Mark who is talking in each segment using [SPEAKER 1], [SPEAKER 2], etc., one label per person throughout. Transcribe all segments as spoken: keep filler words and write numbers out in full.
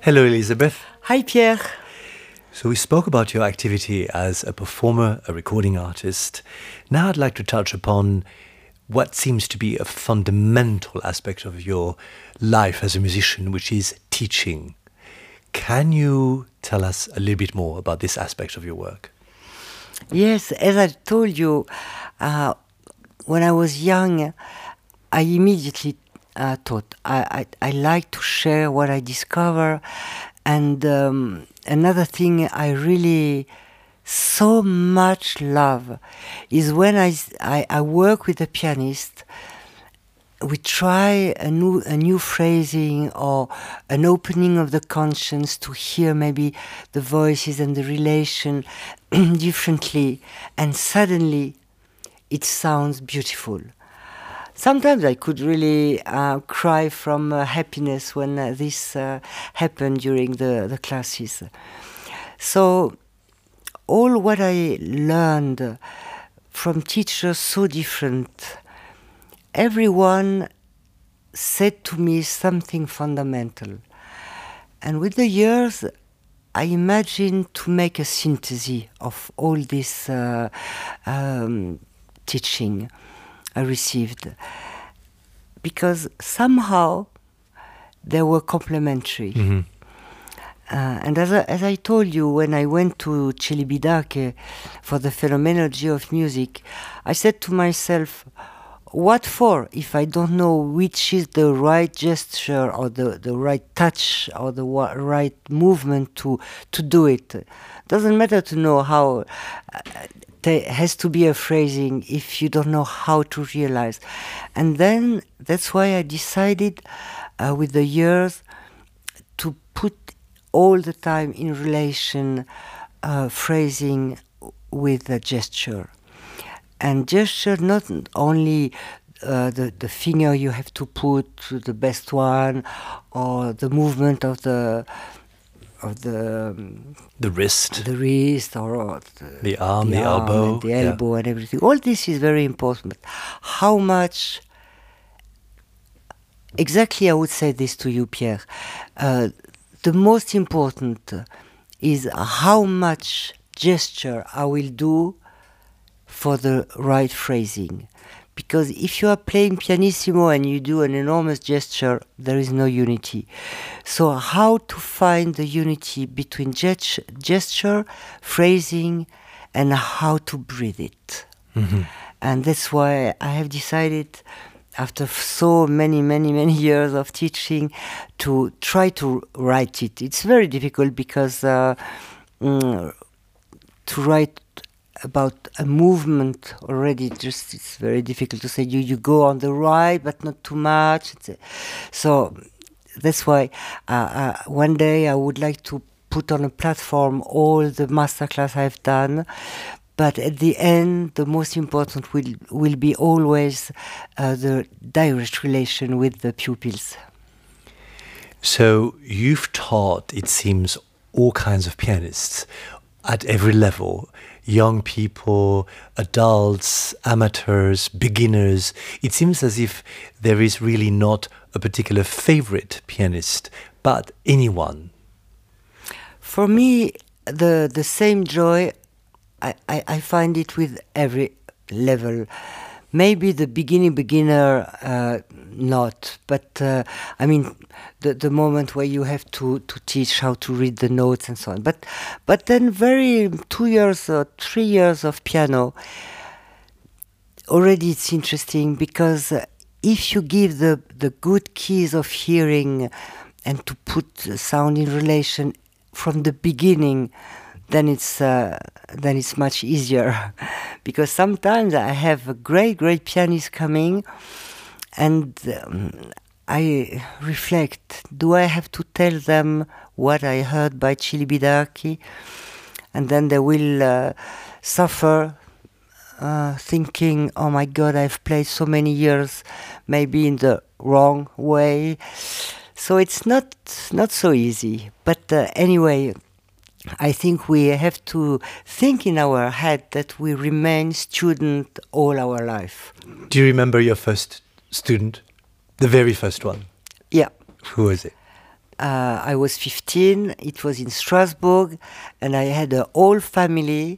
[SPEAKER 1] Hello, Elizabeth.
[SPEAKER 2] Hi, Pierre.
[SPEAKER 1] So we spoke about your activity as a performer, a recording artist. Now I'd like to touch upon what seems to be a fundamental aspect of your life as a musician, which is teaching. Can you tell us a little bit more about this aspect of your work?
[SPEAKER 2] Yes, as I told you, uh, when I was young, I immediately uh, thought I, I, I like to share what I discover. And um, another thing I really so much love is when I, I, I work with a pianist, we try a new, a new phrasing or an opening of the conscience to hear maybe the voices and the relation differently, and suddenly it sounds beautiful. Sometimes I could really uh, cry from uh, happiness when uh, this uh, happened during the, the classes. So all what I learned from teachers so different, everyone said to me something fundamental. And with the years, I imagined to make a synthesis of all this uh, um, teaching I received, because somehow they were complementary.
[SPEAKER 1] Mm-hmm.
[SPEAKER 2] Uh, and as I, as I told you, when I went to Celibidache for the phenomenology of music, I said to myself, what for if I don't know which is the right gesture or the, the right touch or the wa- right movement to, to do it? Doesn't matter to know how. Uh, there has to be a phrasing if you don't know how to realize. And then that's why I decided uh, with the years to put all the time in relation uh, phrasing with the gesture. And gesture, not only uh, the, the finger you have to put the best one, or the movement of the of the um,
[SPEAKER 1] The wrist,
[SPEAKER 2] the wrist, or, or the,
[SPEAKER 1] the arm, the,
[SPEAKER 2] the arm
[SPEAKER 1] elbow,
[SPEAKER 2] and the elbow, yeah, and everything. All this is very important. But how much? Exactly, I would say this to you, Pierre. Uh, the most important is how much gesture I will do for the right phrasing. Because if you are playing pianissimo and you do an enormous gesture, there is no unity. So how to find the unity between gest- gesture, phrasing, and how to breathe it.
[SPEAKER 1] Mm-hmm.
[SPEAKER 2] And that's why I have decided, after so many, many, many years of teaching, to try to write it. It's very difficult because uh, mm, to write about a movement already, just it's very difficult to say you you go on the right but not too much. It's a, so that's why uh, uh, one day I would like to put on a platform all the masterclass I've done, but at the end the most important will will be always uh, the direct relation with the pupils.
[SPEAKER 1] So you've taught, it seems, all kinds of pianists at every level. Young people, adults, amateurs, beginners. It seems as if there is really not a particular favorite pianist, but anyone.
[SPEAKER 2] For me, the the same joy, I, I, I find it with every level. Maybe the beginning beginner, uh, not, but uh, I mean the the moment where you have to, to teach how to read the notes and so on. But but then very two years or three years of piano, already it's interesting because uh, if you give the the good keys of hearing and to put the sound in relation from the beginning, then it's uh, then it's much easier. Because sometimes I have a great, great pianist coming, and um, I reflect: do I have to tell them what I heard by Celibidache? And then they will uh, suffer, uh, thinking, "Oh my God, I've played so many years, maybe in the wrong way." So it's not not so easy. But uh, anyway, I think we have to think in our head that we remain student all our life.
[SPEAKER 1] Do you remember your first student? The very first one?
[SPEAKER 2] Yeah.
[SPEAKER 1] Who was it?
[SPEAKER 2] uh, I was fifteen. It was in Strasbourg, and I had a whole family.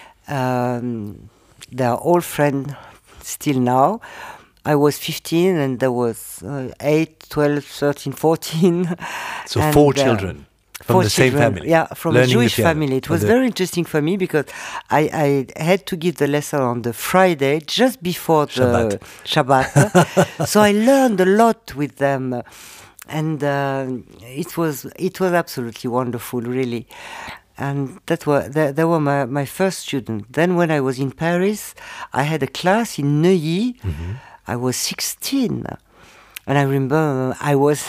[SPEAKER 2] Um, they are all friends still now. I was fifteen, and there was uh, eight, twelve, thirteen, fourteen.
[SPEAKER 1] So
[SPEAKER 2] and,
[SPEAKER 1] four
[SPEAKER 2] uh,
[SPEAKER 1] children from
[SPEAKER 2] four
[SPEAKER 1] the same
[SPEAKER 2] children,
[SPEAKER 1] family.
[SPEAKER 2] Yeah, from
[SPEAKER 1] learning
[SPEAKER 2] a Jewish
[SPEAKER 1] the piano.
[SPEAKER 2] family. It was
[SPEAKER 1] the-
[SPEAKER 2] very interesting for me because I, I had to give the lesson on the Friday, just before the Shabbat. So I learned a lot with them. And uh, it was it was absolutely wonderful, really. And that were they, they were my, my first student. Then when I was in Paris, I had a class in Neuilly.
[SPEAKER 1] Mm-hmm.
[SPEAKER 2] I was sixteen, and I remember I was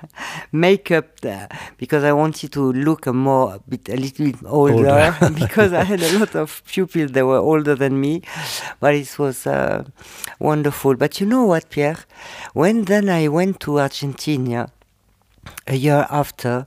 [SPEAKER 2] makeup there because I wanted to look a more a bit a little bit older, older. Because I had a lot of pupils that were older than me. But it was uh, wonderful. But you know what, Pierre? When then I went to Argentina a year after,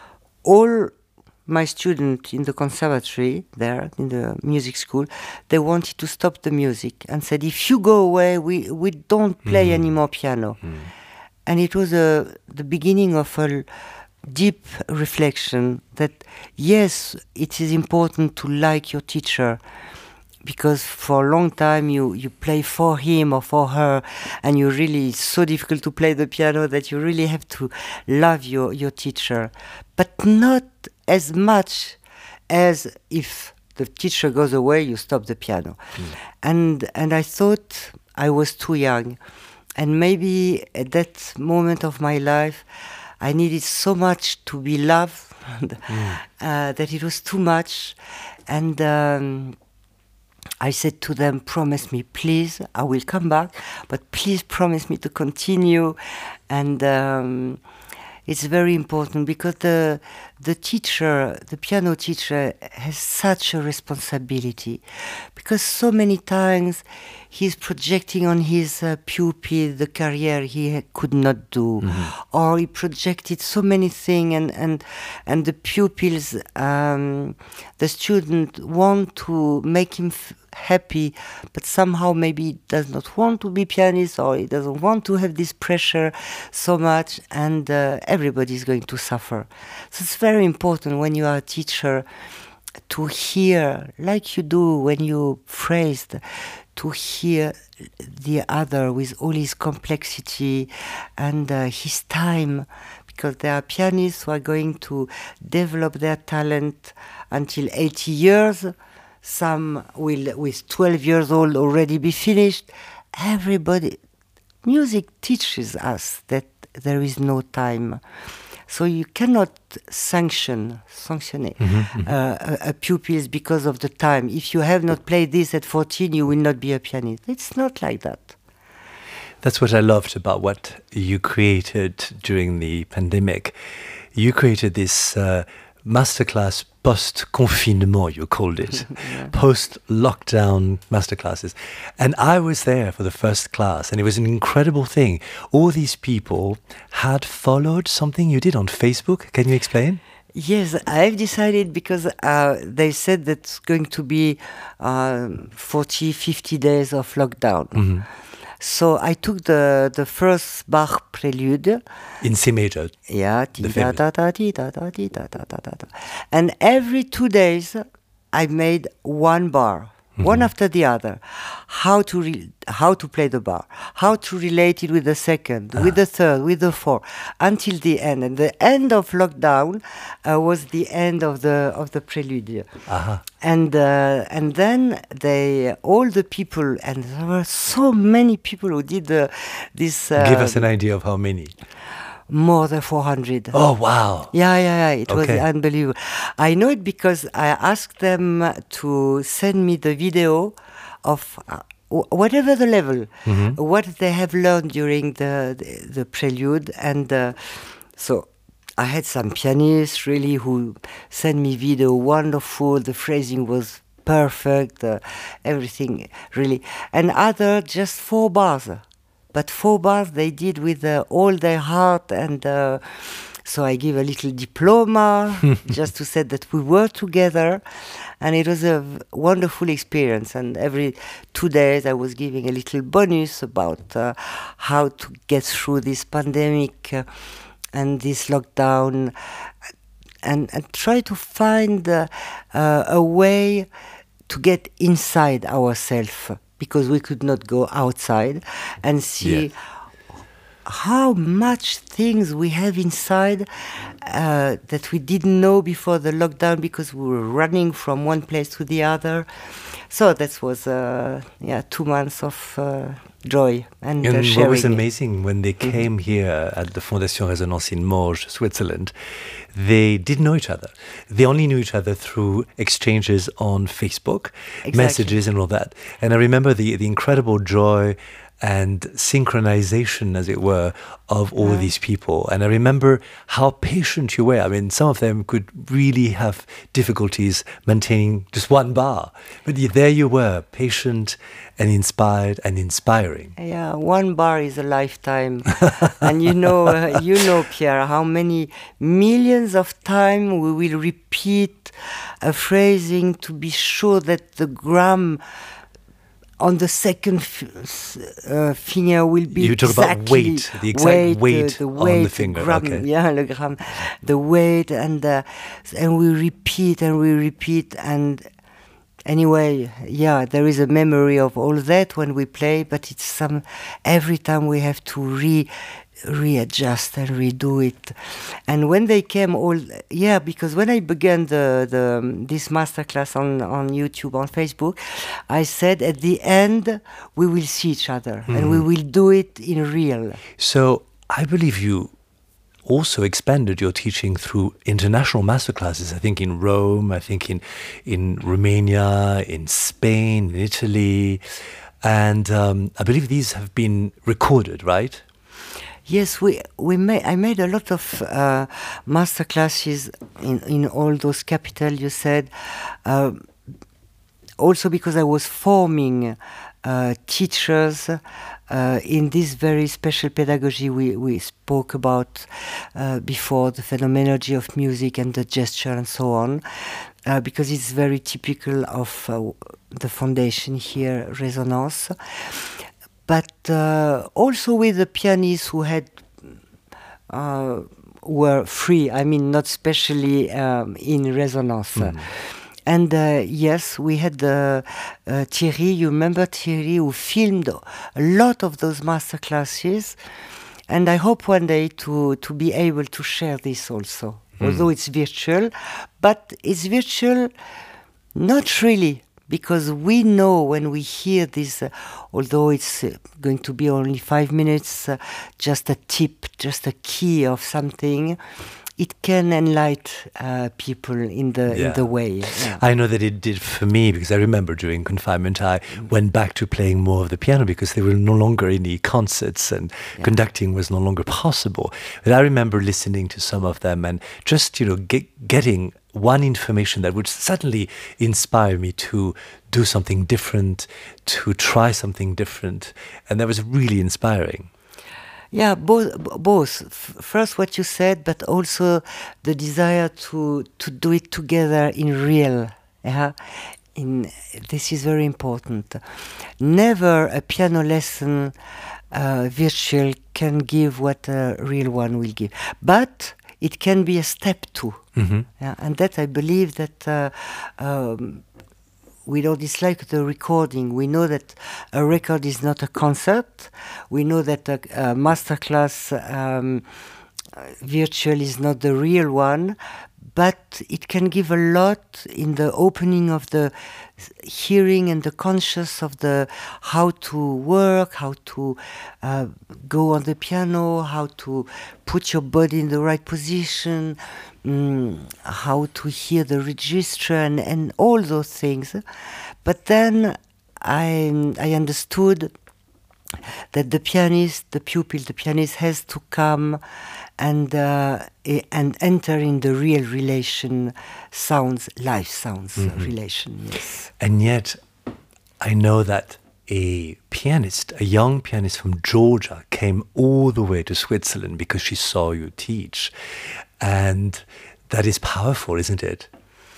[SPEAKER 2] all my students in the conservatory there, in the music school, they wanted to stop the music and said, if you go away, we, we don't play mm. any more piano. Mm. And it was uh, the beginning of a deep reflection that, yes, it is important to like your teacher, because for a long time you, you play for him or for her, and you really, it's so difficult to play the piano that you really have to love your, your teacher. But not as much as if the teacher goes away, you stop the piano. Mm. And and I thought I was too young. And maybe at that moment of my life, I needed so much to be loved mm. uh, that it was too much. And um, I said to them, promise me, please, I will come back, but please promise me to continue. And um, it's very important because the the teacher, the piano teacher, has such a responsibility, because so many times he's projecting on his uh, pupil the career he ha- could not do, mm-hmm. or he projected so many things, and and and the pupils, um, the student want to make him f- happy, but somehow maybe he does not want to be pianist, or he doesn't want to have this pressure so much, and uh, everybody is going to suffer. So it's very important when you are a teacher to hear, like you do when you phrased, to hear the other with all his complexity and uh, his time, because there are pianists who are going to develop their talent until eighty years. Some will, with twelve years old, already be finished. Everybody, music teaches us that there is no time. So you cannot sanction, sanctionner mm-hmm, mm-hmm. Uh, a, a pupils because of the time. If you have not played this at fourteen, you will not be a pianist. It's not like that.
[SPEAKER 1] That's what I loved about what you created during the pandemic. You created this uh, masterclass post-confinement, you called it, yeah. post-lockdown masterclasses. And I was there for the first class, and it was an incredible thing. All these people had followed something you did on Facebook. Can you explain?
[SPEAKER 2] Yes, I've decided because uh, they said that it's going to be uh, forty, fifty days of lockdown. Mm-hmm. So I took the the first Bach prelude
[SPEAKER 1] in C major.
[SPEAKER 2] Yeah, da da da da da da da da da da. And every two days, I made one bar, mm-hmm. one after the other. How to re- how to play the bar, how to relate it with the second, uh-huh. with the third, with the fourth, until the end. And the end of lockdown uh, was the end of the of the prelude. Uh-huh. And uh, and then they all the people, and there were so many people who did the, this. Uh,
[SPEAKER 1] Give us an idea of how many.
[SPEAKER 2] More than four hundred.
[SPEAKER 1] Oh, wow.
[SPEAKER 2] Yeah, yeah, yeah. It
[SPEAKER 1] okay.
[SPEAKER 2] was unbelievable. I know it because I asked them to send me the video of uh, whatever the level, mm-hmm. what they have learned during the, the, the prelude. And uh, so I had some pianists really who sent me video, wonderful. The phrasing was perfect, uh, everything really. And other just four bars. But four bars they did with uh, all their heart, and uh, so I give a little diploma just to say that we were together, and it was a v- wonderful experience. And every two days I was giving a little bonus about uh, how to get through this pandemic. Uh, and this lockdown, and, and try to find uh, uh, a way to get inside ourselves, because we could not go outside and see
[SPEAKER 1] Yes.
[SPEAKER 2] how much things we have inside uh, that we didn't know before the lockdown, because we were running from one place to the other. So that was uh, yeah two months of uh, joy and,
[SPEAKER 1] And
[SPEAKER 2] uh,
[SPEAKER 1] what
[SPEAKER 2] sharing.
[SPEAKER 1] was
[SPEAKER 2] it.
[SPEAKER 1] amazing, when they came here at the Fondation Résonance in Morges, Switzerland, they didn't know each other. They only knew each other through exchanges on Facebook,
[SPEAKER 2] Exactly.
[SPEAKER 1] messages and all that. And I remember the, the incredible joy and synchronization, as it were, of all
[SPEAKER 2] Yeah.
[SPEAKER 1] these people. And I remember how patient you were. I mean, some of them could really have difficulties maintaining just one bar. But y- there you were, patient and inspired and inspiring.
[SPEAKER 2] Yeah, one bar is a lifetime, and you know, uh, you know, Pierre, how many millions of times we will repeat a phrasing to be sure that the gram on the second f- s- uh, finger will be
[SPEAKER 1] You talk about
[SPEAKER 2] exactly
[SPEAKER 1] weight, the exact weight
[SPEAKER 2] the, the
[SPEAKER 1] on the
[SPEAKER 2] weight,
[SPEAKER 1] finger,
[SPEAKER 2] gram,
[SPEAKER 1] okay.
[SPEAKER 2] yeah, le gram, the weight, and uh, and we repeat and we repeat, and anyway, yeah, there is a memory of all that when we play, but it's some every time we have to re readjust and redo it. And when they came all, yeah, because when I began the the um, this masterclass on on YouTube, on Facebook, I said at the end we will see each other and we will do it in real.
[SPEAKER 1] So I believe you also expanded your teaching through international masterclasses. I think in Rome, I think in in Romania, in Spain, in Italy, and um, I believe these have been recorded, right?
[SPEAKER 2] Yes, we we made. I made a lot of uh, master classes in in all those capitals you said. Um also because I was forming uh, teachers uh, in this very special pedagogy we we spoke about uh, before, the phenomenology of music and the gesture and so on, uh, because it's very typical of uh, the foundation here, Résonance. But uh, also with the pianists who had uh, were free. I mean, not specially um, in Résonance.
[SPEAKER 1] Mm.
[SPEAKER 2] And uh, yes, we had uh, uh, Thierry. You remember Thierry, who filmed a lot of those master classes. And I hope one day to to be able to share this also,
[SPEAKER 1] Mm.
[SPEAKER 2] although it's virtual. But it's virtual, not really. Because we know when we hear this, uh, although it's uh, going to be only five minutes, uh, just a tip, just a key of something, it can enlighten uh, people in the
[SPEAKER 1] Yeah.
[SPEAKER 2] in the way. Yeah.
[SPEAKER 1] I know that it did for me, because I remember during confinement I went back to playing more of the piano because there were no longer any concerts and
[SPEAKER 2] Yeah.
[SPEAKER 1] conducting was no longer possible. But I remember listening to some of them and just, you know, get, getting one information that would suddenly inspire me to do something different, to try something different. And that was really inspiring.
[SPEAKER 2] Yeah, both. b- Both. F- First, what you said, but also the desire to to do it together in real. Yeah, in this is very important. Never a piano lesson uh, virtual can give what a real one will give, but it can be a step too.
[SPEAKER 1] Hmm.
[SPEAKER 2] Yeah, and that I believe that. Uh, um, we don't dislike the recording. We know that a record is not a concert. We know that a, a masterclass um, uh, virtual is not the real one, but it can give a lot in the opening of the s- hearing and the conscious of the how to work, how to uh, go on the piano, how to put your body in the right position, mm, how to hear the register and, and all those things. But then I I understood that the pianist, the pupil, the pianist has to come and uh, e- and enter in the real relation sounds, life sounds uh, relation. Yes.
[SPEAKER 1] And yet, I know that a pianist, a young pianist from Georgia, came all the way to Switzerland because she saw you teach. And that is powerful, isn't it?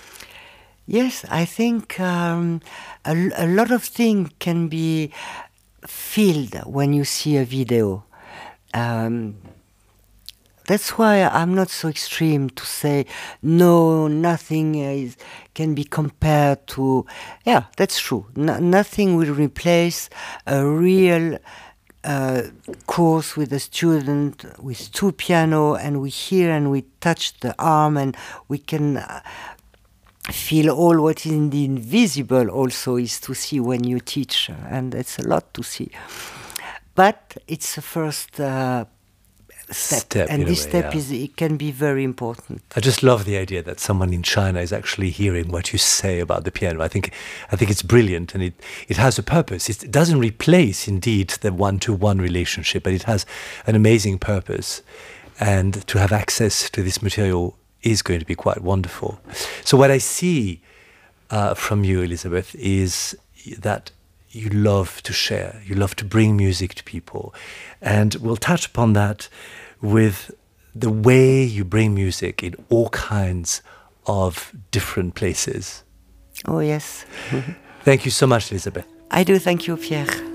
[SPEAKER 2] Yes, I think um, a, l- a lot of things can be filled when you see a video. Um, That's why I'm not so extreme to say no, nothing is, can be compared to. Yeah, that's true. No, nothing will replace a real uh, course with a student with two piano, and we hear and we touch the arm, and we can uh, feel all what is in the invisible. Also, is to see when you teach, and it's a lot to see. But it's the first. Uh, Step.
[SPEAKER 1] Step,
[SPEAKER 2] and this
[SPEAKER 1] way,
[SPEAKER 2] step
[SPEAKER 1] yeah.
[SPEAKER 2] is it can be very important.
[SPEAKER 1] I just love the idea that someone in China is actually hearing what you say about the piano. I think I think it's brilliant, and it, it has a purpose. It doesn't replace, indeed, the one-to-one relationship, but it has an amazing purpose. And to have access to this material is going to be quite wonderful. So what I see uh, from you, Elizabeth, is that you love to share, you love to bring music to people. And we'll touch upon that with the way you bring music in all kinds of different places.
[SPEAKER 2] Oh, yes.
[SPEAKER 1] Thank you so much, Elizabeth.
[SPEAKER 2] I do thank you, Pierre.